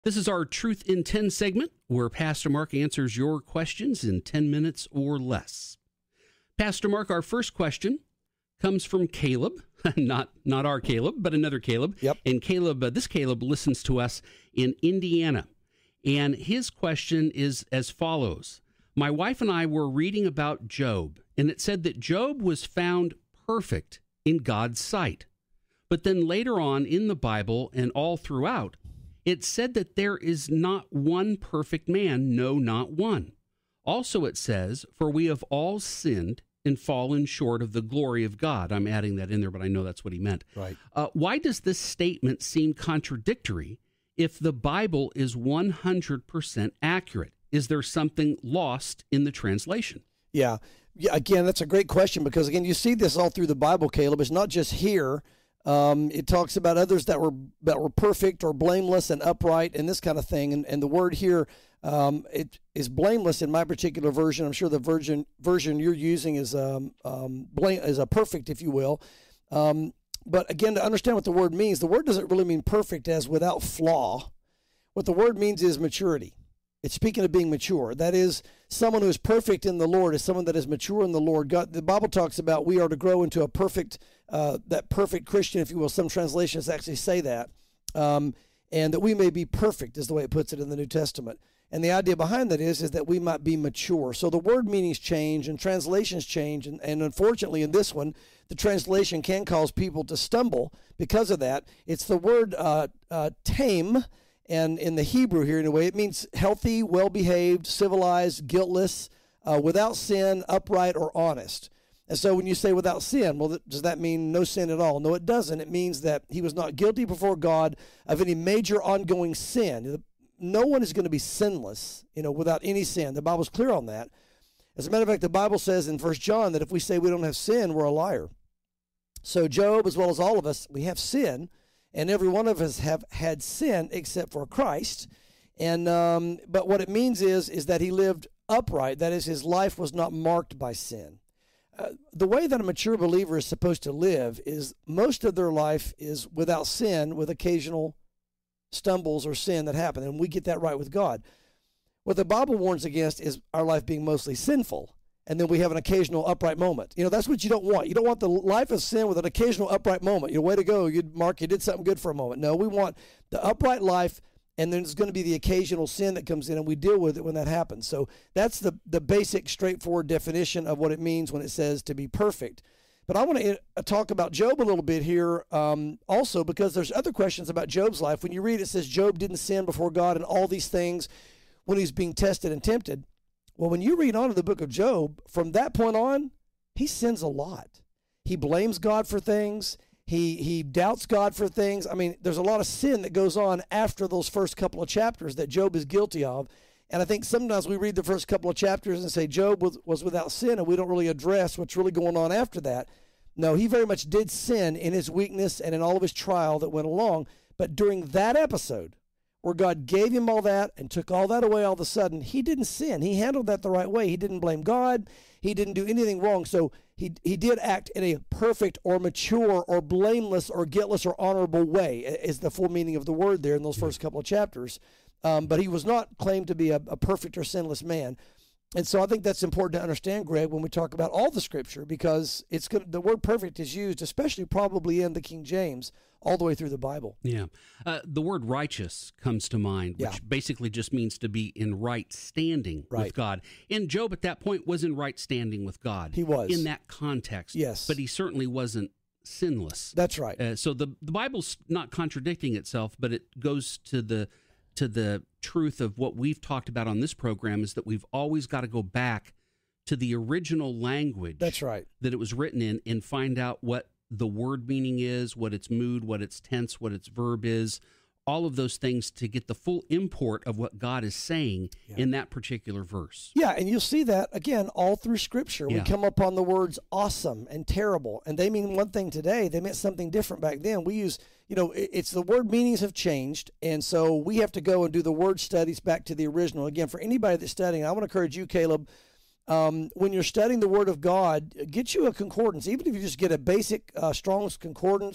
This is our Truth in 10 segment, where Pastor Mark answers your questions in 10 minutes or less. Pastor Mark, our first question comes from Caleb, not our Caleb, but another Caleb. Yep. And Caleb, this Caleb listens to us in Indiana. And his question is as follows. My wife and I were reading about Job, and it said that Job was found perfect in God's sight. But then later on in the Bible and all throughout, it said that there is not one perfect man, no, not one. Also it says, for we have all sinned and fallen short of the glory of God. I'm adding that in there, but I know that's what he meant. Right. Why does this statement seem contradictory if the Bible is 100% accurate? Is there something lost in the translation? Yeah. Again, that's a great question because, again, you see this all through the Bible, Caleb. It's not just here. It talks about others that were perfect or blameless and upright and this kind of thing. And the word here, it is blameless in my particular version. I'm sure the version you're using is a perfect, if you will. But again, to understand what the word means, the word doesn't really mean perfect as without flaw. What the word means is maturity. It's speaking of being mature. That is, someone who is perfect in the Lord is someone that is mature in the Lord. God, the Bible talks about we are to grow into a perfect, that perfect Christian, if you will. Some translations actually say that. And that we may be perfect is the way it puts it in the New Testament. And the idea behind that is that we might be mature. So the word meanings change and translations change. And unfortunately in this one, the translation can cause people to stumble because of that. It's the word tame. And in the Hebrew here, anyway, it means healthy, well-behaved, civilized, guiltless, without sin, upright, or honest. And so when you say without sin, well, does that mean no sin at all? No, it doesn't. It means that he was not guilty before God of any major ongoing sin. No one is going to be sinless, without any sin. The Bible's clear on that. As a matter of fact, the Bible says in 1 John that if we say we don't have sin, we're a liar. So Job, as well as all of us, we have sin. And every one of us have had sin except for Christ. And but what it means is that he lived upright. That is, his life was not marked by sin. The way that a mature believer is supposed to live is most of their life is without sin, with occasional stumbles or sin that happen. And we get that right with God. What the Bible warns against is our life being mostly sinful. And then we have an occasional upright moment. That's what you don't want. You don't want the life of sin with an occasional upright moment. Way to go. Mark, you did something good for a moment. No, we want the upright life, and then there's going to be the occasional sin that comes in, and we deal with it when that happens. So that's the basic, straightforward definition of what it means when it says to be perfect. But I want to talk about Job a little bit here also, because there's other questions about Job's life. When you read it says Job didn't sin before God and all these things when he's being tested and tempted. Well, when you read on to the book of Job, from that point on, he sins a lot. He blames God for things. He doubts God for things. I mean, there's a lot of sin that goes on after those first couple of chapters that Job is guilty of. And I think sometimes we read the first couple of chapters and say Job was without sin, and we don't really address what's really going on after that. No, he very much did sin in his weakness and in all of his trial that went along. But during that episode, where God gave him all that and took all that away all of a sudden, he didn't sin. He handled that the right way. He didn't blame God. He didn't do anything wrong. So he did act in a perfect or mature or blameless or guiltless or honorable way, is the full meaning of the word there in those first couple of chapters. But he was not claimed to be a perfect or sinless man. And so I think that's important to understand, Greg, when we talk about all the Scripture, because the word perfect is used, especially probably in the King James, all the way through the Bible. Yeah. The word righteous comes to mind, which basically just means to be in right standing with God. And Job at that point was in right standing with God. He was. In that context. Yes. But he certainly wasn't sinless. That's right. So the Bible's not contradicting itself, but it goes to the truth of what we've talked about on this program, is that we've always got to go back to the original language. That's right. That it was written in, and find out what the word meaning is, what its mood, what its tense, what its verb is, all of those things to get the full import of what God is saying in that particular verse. Yeah, and you'll see that, again, all through Scripture. Yeah. We come upon the words awesome and terrible, and they mean one thing today. They meant something different back then. We use, it's the word meanings have changed, and so we have to go and do the word studies back to the original. Again, for anybody that's studying, I want to encourage you, Caleb, when you're studying the Word of God, get you a concordance. Even if you just get a basic Strong's Concordance,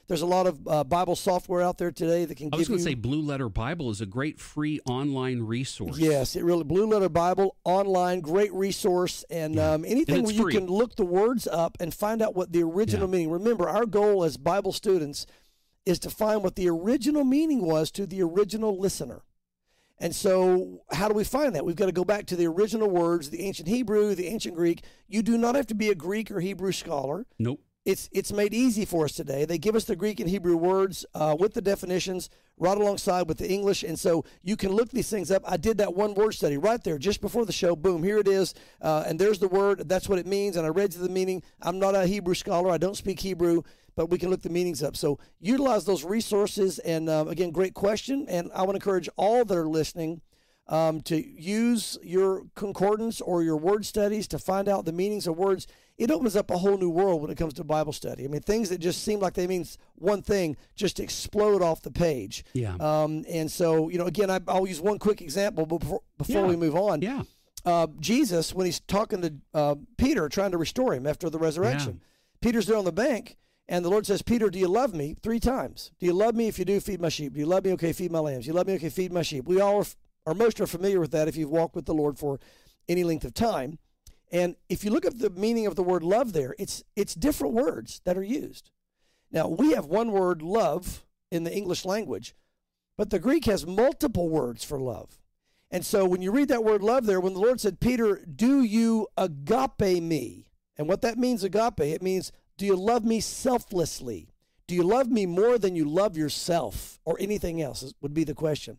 There's a lot of Bible software out there today that can give you... I was going to say Blue Letter Bible is a great free online resource. Yes, it really, Blue Letter Bible, online, great resource, and anything where you can look the words up and find out what the original meaning. Remember, our goal as Bible students is to find what the original meaning was to the original listener. And so how do we find that? We've got to go back to the original words, the ancient Hebrew, the ancient Greek. You do not have to be a Greek or Hebrew scholar. Nope. It's made easy for us today. They give us the Greek and Hebrew words with the definitions right alongside with the English, and so you can look these things up. I did that one word study right there just before the show. Boom, here it is, and there's the word. That's what it means, and I read you the meaning. I'm not a Hebrew scholar. I don't speak Hebrew, but we can look the meanings up. So utilize those resources, and again, great question, and I want to encourage all that are listening to use your concordance or your word studies to find out the meanings of words. It opens up a whole new world when it comes to Bible study. I mean, things that just seem like they mean one thing just explode off the page. Yeah. And so, again, I'll use one quick example before we move on. Yeah. Jesus, when he's talking to Peter, trying to restore him after the resurrection, Peter's there on the bank, and the Lord says, Peter, do you love me? 3 times. Do you love me? If you do, feed my sheep. Do you love me? Okay, feed my lambs. Do you love me? Okay, feed my sheep. We all most are familiar with that if you've walked with the Lord for any length of time. And if you look at the meaning of the word love there, it's different words that are used. Now, we have one word, love, in the English language, but the Greek has multiple words for love. And so when you read that word love there, when the Lord said, Peter, do you agape me? And what that means, agape, it means, do you love me selflessly? Do you love me more than you love yourself or anything else would be the question.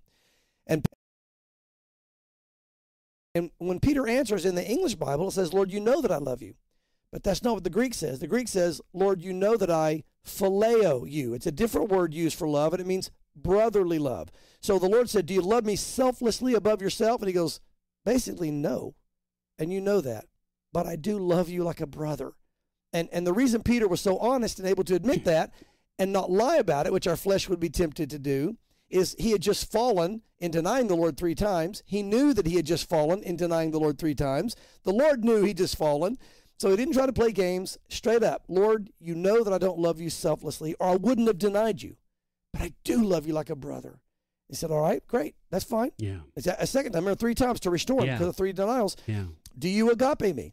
And when Peter answers in the English Bible, it says, Lord, you know that I love you. But that's not what the Greek says. The Greek says, Lord, you know that I phileo you. It's a different word used for love, and it means brotherly love. So the Lord said, do you love me selflessly above yourself? And he goes, basically, no. And you know that. But I do love you like a brother. And the reason Peter was so honest and able to admit that and not lie about it, which our flesh would be tempted to do, is he had just fallen in denying the Lord 3 times. He knew that he had just fallen in denying the Lord 3 times. The Lord knew he'd just fallen. So he didn't try to play games. Straight up, Lord, you know that I don't love you selflessly, or I wouldn't have denied you. But I do love you like a brother. He said, all right, great. That's fine. Yeah. It's a second time, remember 3 times to restore him because of 3 denials. Yeah. Do you agape me?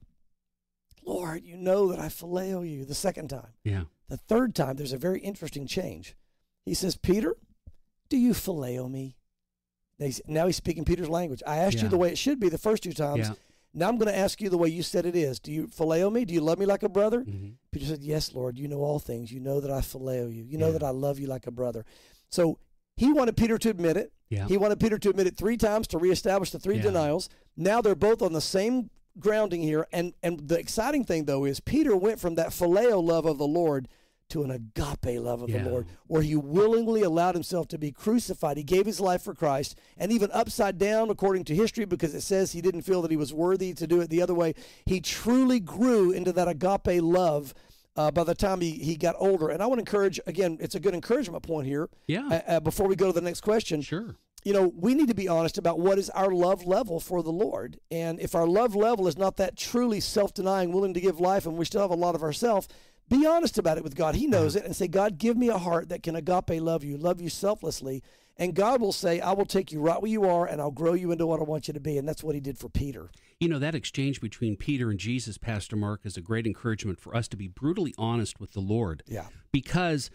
Lord, you know that I phileo you. The second time. Yeah. The third time, there's a very interesting change. He says, Peter, do you phileo me? Now he's speaking Peter's language. I asked you the way it should be the first 2 times. Yeah. Now I'm going to ask you the way you said it is. Do you phileo me? Do you love me like a brother? Mm-hmm. Peter said, yes, Lord, you know all things. You know that I phileo you. You know that I love you like a brother. So he wanted Peter to admit it. Yeah. He wanted Peter to admit it 3 times to reestablish the 3 denials. Now they're both on the same grounding here. And the exciting thing, though, is Peter went from that phileo love of the Lord to an agape love of the Lord, where he willingly allowed himself to be crucified. He gave his life for Christ, and even upside down, according to history, because it says he didn't feel that he was worthy to do it the other way, he truly grew into that agape love by the time he got older. And I want to encourage, again, it's a good encouragement point here. Yeah. Before we go to the next question. Sure. We need to be honest about what is our love level for the Lord. And if our love level is not that truly self-denying, willing to give life, and we still have a lot of ourselves, be honest about it with God. He knows it, and say, God, give me a heart that can agape love you selflessly. And God will say, I will take you right where you are, and I'll grow you into what I want you to be. And that's what he did for Peter. That exchange between Peter and Jesus, Pastor Mark, is a great encouragement for us to be brutally honest with the Lord. Yeah. Because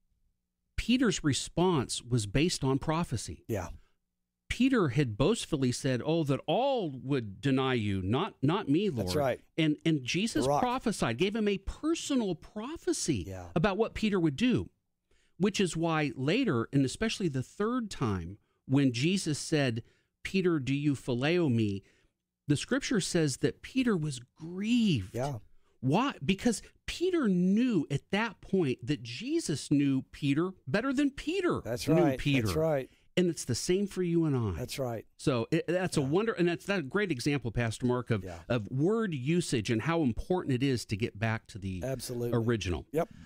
Peter's response was based on prophecy. Yeah. Peter had boastfully said, that all would deny you, not me, Lord. That's right. And Jesus prophesied, gave him a personal prophecy about what Peter would do, which is why later, and especially the 3rd time, when Jesus said, Peter, do you phileo me? The scripture says that Peter was grieved. Yeah. Why? Because Peter knew at that point that Jesus knew Peter better than Peter knew Peter. That's right. And it's the same for you and I. That's right. So that's a wonder, and that's a great example, Pastor Mark, of word usage and how important it is to get back to the original. Yep.